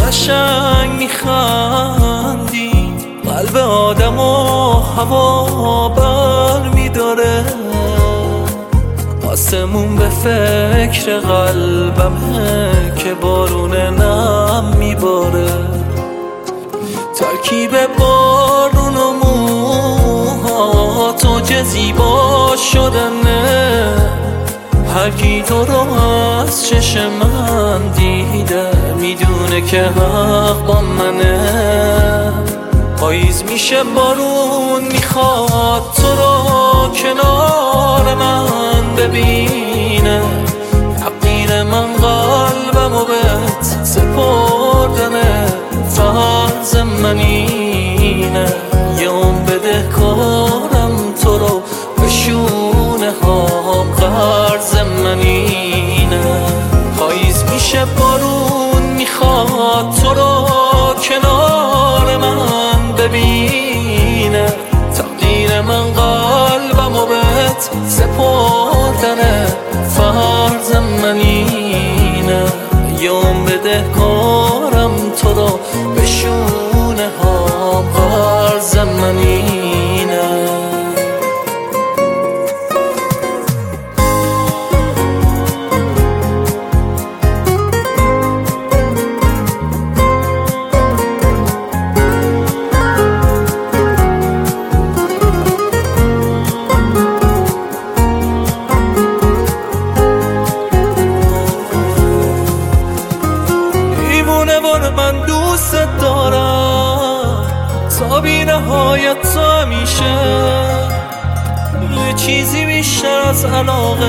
قشنگ میخندی، قلب آدم و هوا بر میداره. آسمون به فکر قلبمه که بارون نم میباره. ترکیب بارون و موهات و زیبا شدنه. هر کی تو رو از چشم من دیده میدونه که حق با منه. پاییز میشه بارون میخواد تو رو کنار من ببینه. تقدیر من قلبمو بهت سپردنه. فرض من اینه یه عمر بدهکارم تو رو به شونه هام. قرض من اینه. پاییز میشه بارون میخواد تو رو کنار من ببینه. تقدیر من قلبمو بهت سپردنه. فرض من اینه یه عمر بدهکارم تو رو به شونه هام. قرض من اینه. من دوست دارم تا بی نهایت تو همیشه. یه چیزی بیشتر از علاقه،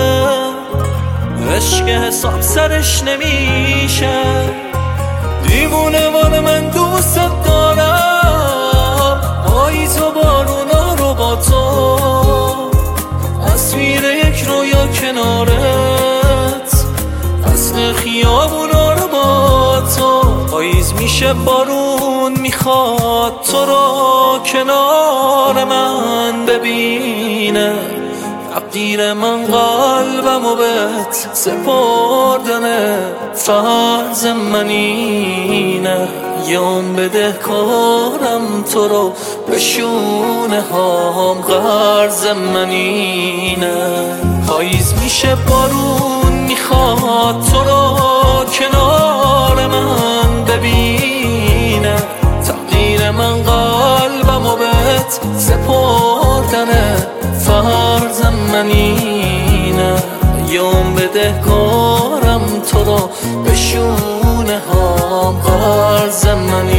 عشق حساب سرش نمیشه. دیوونه من دوست دارم پاییز و بارونا رو با تو. تصویر یک رویا کنارت، اصل خیابونا رو با تو. پاییز میشه بارون میخواد تو رو کنار من ببینه. تقدیر من قلبمو بهت سپردنه. فرض من اینه یه عمر بدهکارم تو رو به شونه هام. قرض من اینه. پاییز میشه بارون میخواد تو رو کنار من ببینه. تقدیر من قلبمو بهت سپردنه. فرض من اینه یه عمر بدهکارم تو رو به شونه هام. قرض من